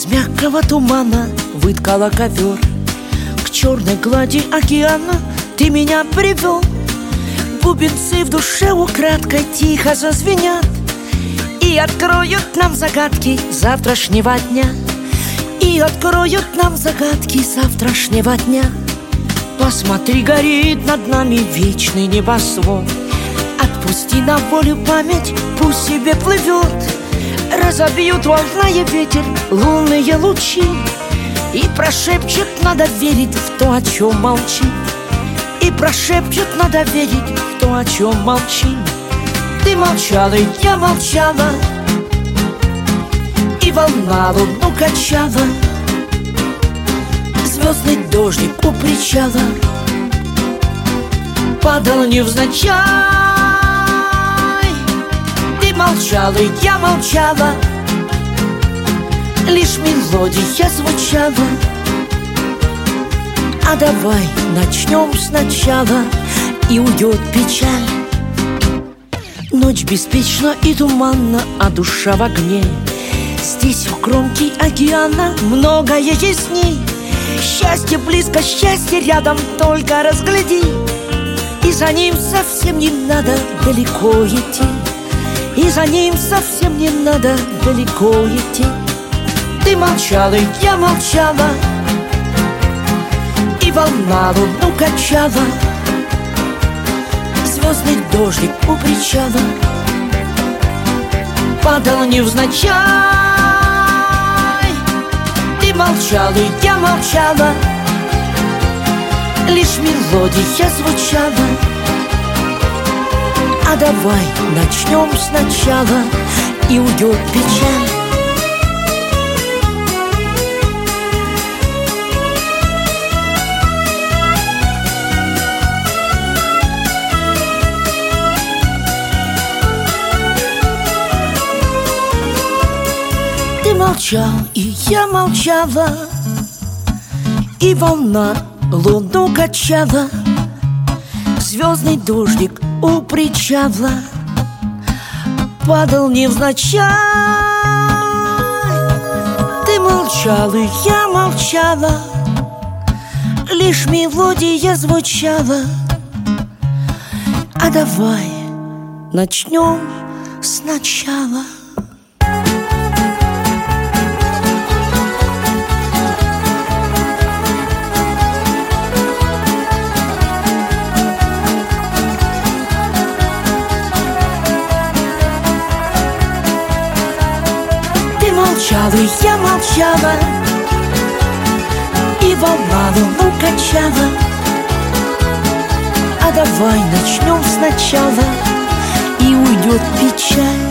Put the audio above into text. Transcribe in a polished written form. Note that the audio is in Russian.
мягкого тумана выткала ковер. К черной глади океана ты меня привел. Бубенцы в душе украдкой тихо зазвенят и откроют нам загадки завтрашнего дня. И откроют нам загадки завтрашнего дня. Посмотри, горит над нами вечный небосвод. Отпусти на волю память, пусть себе плывет. Разобьют волна и ветер лунные лучи и прошепчет, надо верить в то, о чем молчим. И прошепчет, надо верить в то, о чем молчим. Ты молчала, и я молчала, и волна луну качала. Звездный дождик у причала падал невзначай. Ты молчала, и я молчала, лишь мелодия звучала. А давай начнем сначала, и уйдет печаль. Ночь беспечна и туманна, а душа в огне. Здесь у кромки океана многое ясней. Счастье близко, счастье рядом, только разгляди. И за ним совсем не надо далеко идти. И за ним совсем не надо далеко идти. Ты молчала, и я молчала, и волна луну качала. Звездный дождик у причала падал невзначай. Ты молчала, и я молчала, лишь мелодия звучала. А давай начнем сначала, и уйдет печаль. Ты молчал, и я молчала, и волна луну качала. Звездный дождик у причала падал невзначай. Ты молчал, и я молчала, лишь мелодия звучала. А давай начнем сначала. Молчала, и я молчала, и волна луну качала. А давай начнем сначала, и уйдет печаль.